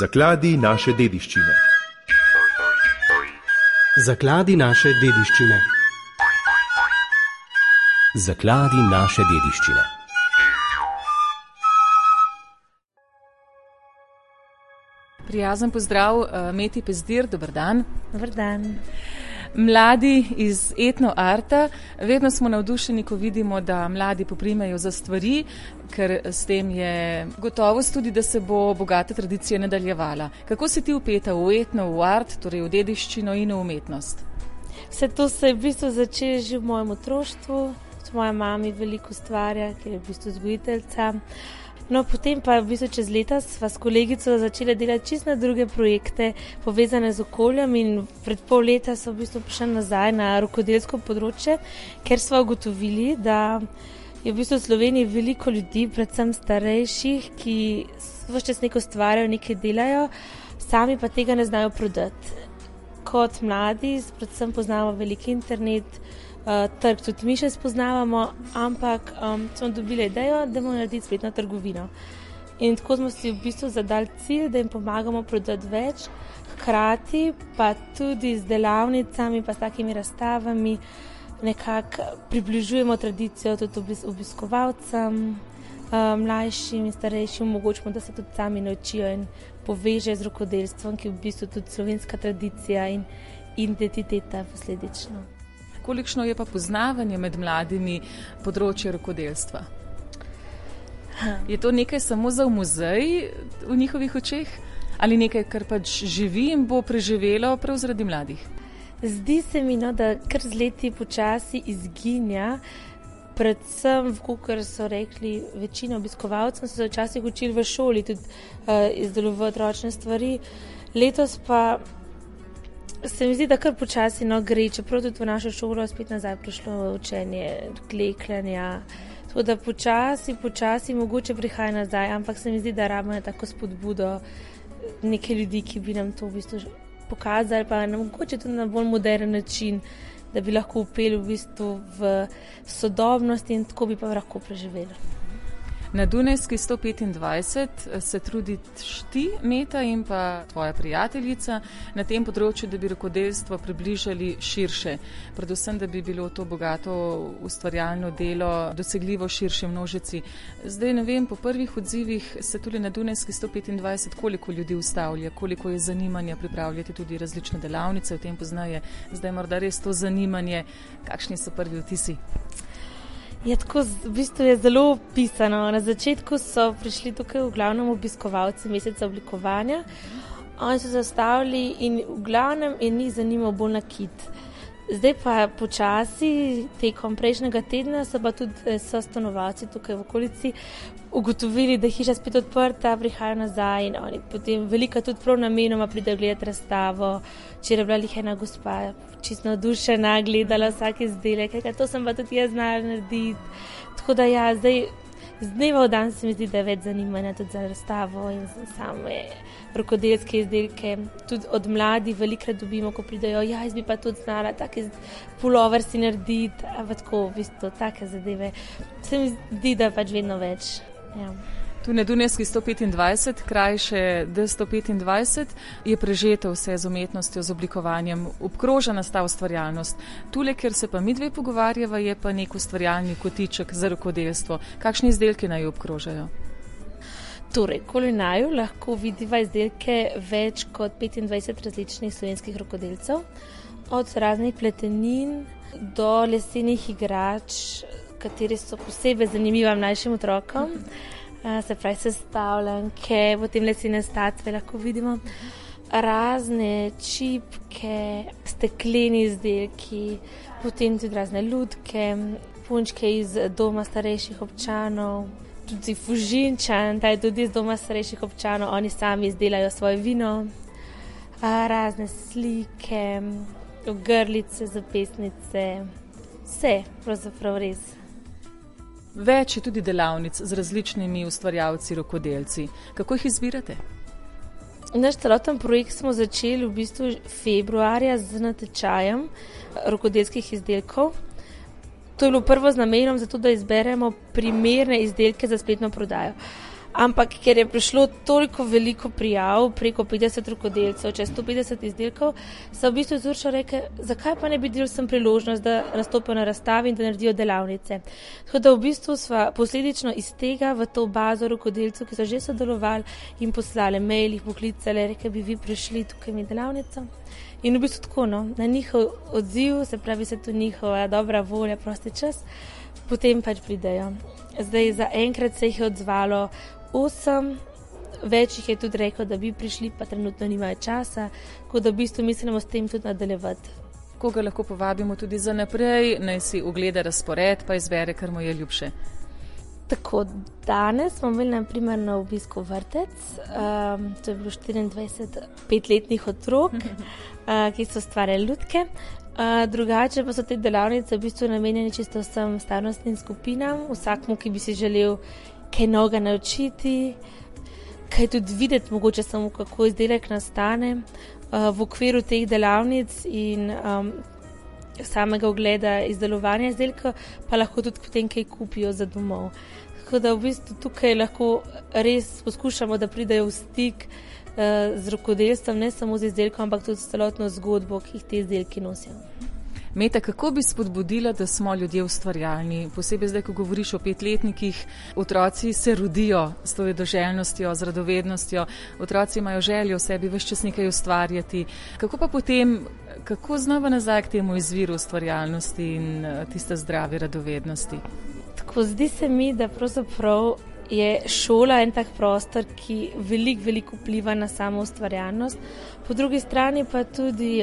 Zakladi naše dediščine. Zakladi naše dediščine. Zakladi naše dediščine. Prijazen pozdrav, Meti Pezdir, dober dan. Dober dan. Mladi iz Etnoarta, vedno smo navdušeni, ko vidimo, da mladi poprimejo za stvari, ker s tem je gotovost tudi, da se bo bogata tradicija nadaljevala. Kako si ti vpeta v etno, v art, torej v dediščino in v umetnost? Vse to se je v bistvu začelo že v mojem otroštvu. Moja mama veliko ustvarja, ker je v bistvu vzgojiteljica. No, potem pa v bistvu čez leta sva s kolegico začela delati čisto na druge projekte, povezane z okoljem, in pred pol leta so v bistvu prišli nazaj na rokodelsko področje, ker sva ugotovili, da je v bistvu v Sloveniji veliko ljudi, predvsem starejših, ki ves čas nekaj ustvarjajo, nekaj delajo, sami pa tega ne znajo prodati. Kot mladi predvsem poznamo veliki internet, trg tudi mi še spoznavamo, ampak smo dobili idejo, da bomo narediti spletno trgovino. In tako smo si v bistvu zadali cilj, da jim pomagamo prodati več, hkrati pa tudi z delavnicami pa s takimi razstavami nekako približujemo tradicijo tudi obiskovalcem, mlajšim in starejšim, omogočimo, da se tudi sami naučijo in povežejo z rokodelstvom, ki je v bistvu tudi slovenska tradicija in identiteta posledično. Kolikšno je pa poznavanje med mladimi področje rokodelstva? Je to nekaj samo za v muzej v njihovih očeh? Ali nekaj, kar pač živi in bo preživelo prav zaradi mladih? Zdi se mi, da kar z leti počasi izginja, predvsem, kakor so rekli, večina obiskovalcev so se včasih učili v šoli, tudi izdelovati ročne stvari. Letos pa se mi zdi, da kar počasi gre, čeprav tudi v našo šolo spet nazaj prišlo učenje klekljanja. Tako da počasi mogoče prihaja nazaj, ampak se mi zdi, da rabimo tako spodbudo neke ljudi, ki bi nam to v bistvu pokazali, pa mogoče tudi na bolj moderen način, da bi lahko upeli v bistvu v sodobnost in tako bi pa lahko preživeli. Na Dunajski 125 se trudiš ti, Meta, in pa tvoja prijateljica na tem področju, da bi rokodelstvo približali širše. Predvsem, da bi bilo to bogato ustvarjalno delo dosegljivo širše množici. Zdaj ne vem, po prvih odzivih se tudi na Dunajski 125 koliko ljudi ustavlja, koliko je zanimanja pripravljati tudi različne delavnice, o tem poznaje. Zdaj morda res to zanimanje. Kakšni so prvi vtisi? Je tako, v bistvu je zelo pisano. Na začetku so prišli tukaj v glavnem obiskovalci meseca oblikovanja. Oni so zastavili in v glavnem je njih zanimal bolj nakit. Zdaj pa počasi, tekom prejšnjega tedna, so pa tudi stanovalci tukaj v okolici ugotovili, da je hiša spet odprta, prihajajo nazaj in oni potem velika tudi prav namenoma pridejo gledati razstavo. Včeraj je bila lih ena gospa čisto navdušena, gledala vsak izdelek, to sem pa tudi jaz znala narediti. Tako da ja, zdaj z dneva v dan se mi zdi, da je več zanimanja tudi za razstavo in za same rokodelske izdelke. Tudi od mladih velikrat dobimo, ko pridejo, jaz bi pa tudi znala take pulover si narediti, ampak tako v bistvu take zadeve. Se mi zdi, da je pač vedno več. Ja. Tu na Dunajski 125, krajše D125, je prežeto vse z umetnostjo, z oblikovanjem, obkrožena sta ustvarjalnost. Tule, kjer se pa mi dve pogovarjava, je pa nek ustvarjalni kotiček za rokodelstvo. Kakšni izdelki naj obkrožajo? Torej, kulinarju lahko vidiva izdelke več kot 25 različnih slovenskih rokodelcev, od raznih pletenin do lesenih igrač, kateri so posebej zanimiva mlajšim otrokom. Se pravi sestavljanke, potem lesene statve lahko vidimo, razne čipke, stekleni izdelki, potem tudi razne lutke, punčke iz doma starejših občanov, tudi Fužinčan, ta je tudi iz doma starejših občanov, oni sami izdelajo svoje vino, razne slike, ogrlice, zapestnice, vse pravzaprav res. Več je tudi delavnic z različnimi ustvarjalci, rokodelci. Kako jih izbirate? Naš celoten projekt smo začeli v bistvu februarja z natečajem rokodelskih izdelkov. To je bilo prvo z namenom, zato da izberemo primerne izdelke za spletno prodajo. Ampak ker je prišlo toliko veliko prijav, preko 50 rokodelcev, čez 150 izdelkov, so v bistvu z Uršo rekli, zakaj pa ne bi delili sem priložnost, da nastopijo na razstavi in da naredijo delavnice. Tako da v bistvu sva posledično iz tega v to bazo rokodelcev, ki so že sodelovali in poslali mail, jih poklicali, rekli bi vi prišli tukaj mi delavnico. In v bistvu tako, no, na njihov odziv, se pravi se tu njihova dobra volja, prosti čas, potem pač pridejo. Zdaj za enkrat se jih je odzvalo 8, več jih je tudi rekel, da bi prišli, pa trenutno nimajo časa, tako da v bistvu mislimo s tem tudi nadaljevati. Koga lahko povabimo tudi za naprej, naj si ogleda razpored, pa izbere, kar mu je ljubše. Tako, danes smo imeli na primer na obisku vrtec, to je bilo 24 5-letnih otrok, ki so ustvarjali lutke. Drugače pa so te delavnice v bistvu namenjene čisto vsem starostnim skupinam, vsakmu, ki bi si želel kaj novega naučiti, kaj tudi videti, mogoče samo kako izdelek nastane v okviru teh delavnic in samega ogleda izdelovanja izdelka, pa lahko tudi potem kaj kupijo za domov. Tako da v bistvu tukaj lahko res poskušamo, da pridejo v stik z rokodelstvom, ne samo z izdelkom, ampak tudi s celotno zgodbo, ki jih te izdelki nosijo. Meta, kako bi spodbudila, da smo ljudje ustvarjalni? Posebej zdaj, ko govoriš o 5-letnikih, otroci se rodijo s to vedoželjnostjo, z radovednostjo, otroci imajo željo v sebi ves čas nekaj ustvarjati. Kako pa potem, kako znova nazaj k temu izviru ustvarjalnosti in tiste zdrave radovednosti? Tako, zdi se mi, da pravzaprav je šola en tak prostor, ki veliko vpliva na samo ustvarjalnost. Po drugi strani pa tudi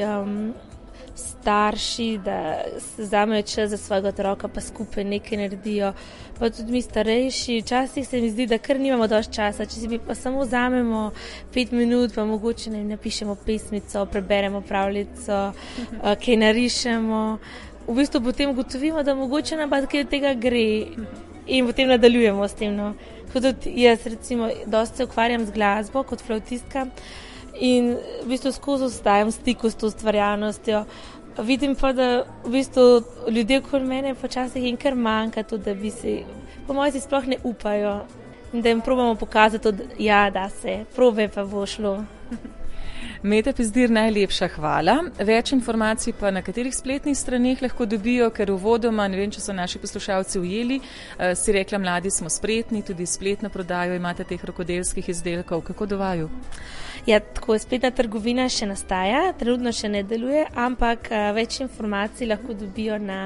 starši, da vzamejo čas za svojega otroka, pa skupaj nekaj naredijo. Pa tudi mi starejši, včasih se mi zdi, da kar nimamo dosti časa, če si pa samo vzamemo 5 minut, pa mogoče napišemo pesmico, preberemo pravljico, kaj narišemo. V bistvu potem ugotovimo, da mogoče nam pa kaj od tega gre in potem nadaljujemo s tem. No. Tudi jaz recimo dosti se ukvarjam z glasbo kot flavtistka in v bistvu skozi ostajam v stiku s to ustvarjalnostjo. Vidim pa, da v bistvu ljudje okoli mene počasih jim kar manjka to, da bi si, po mojem si sploh ne upajo in da jim probamo pokazati, ja, da se, probe pa bo šlo. Meta Pezdir, najlepša hvala. Več informacij pa na katerih spletnih straneh lahko dobijo, ker uvodoma, ne vem, če so naši poslušalci ujeli, si rekla, mladi smo spretni, tudi spletno prodajo imate teh rokodelskih izdelkov. Kako do vaju? Ja, tako spletna trgovina še nastaja, trenutno še ne deluje, ampak več informacij lahko dobijo na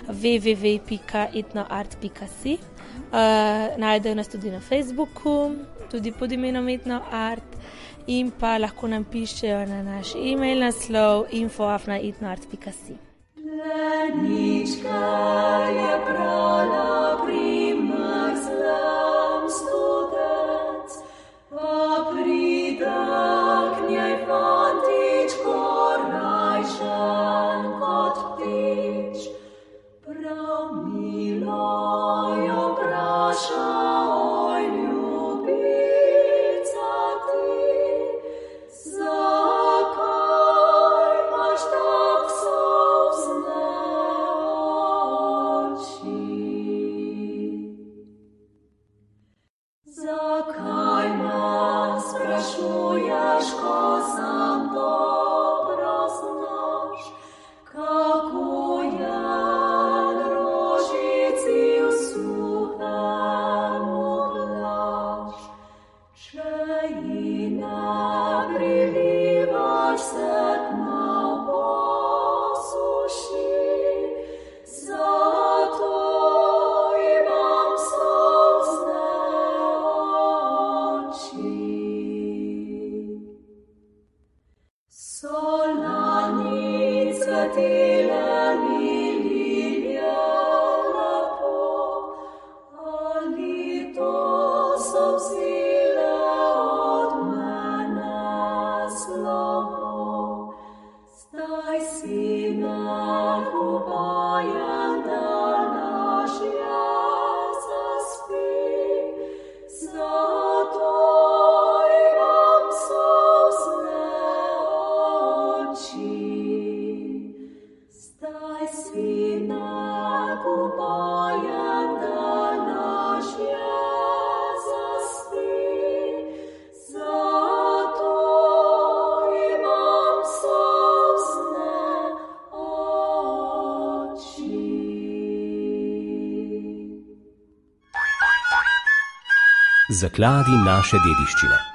www.etnoart.si. Najdejo nas tudi na Facebooku, tudi pod imenom Etnoart. In pa lahko nam pišejo na naš e-mail naslov info@etnoart.si. Plenička je brala pri mrzlem studec, pa prida k njej fantičko rajšen kot ptič. Prav milo jo vpraša, oj ljubica ti, zakaj imaš tak solzne oči? Zakaj nas sprašuješ, ko sam dobro znaš, kako je rožici v suhem uglaš? Če ji ne prilivaš, se kmalu posuši, zato imam solzne oči. Zakladi naše dediščine.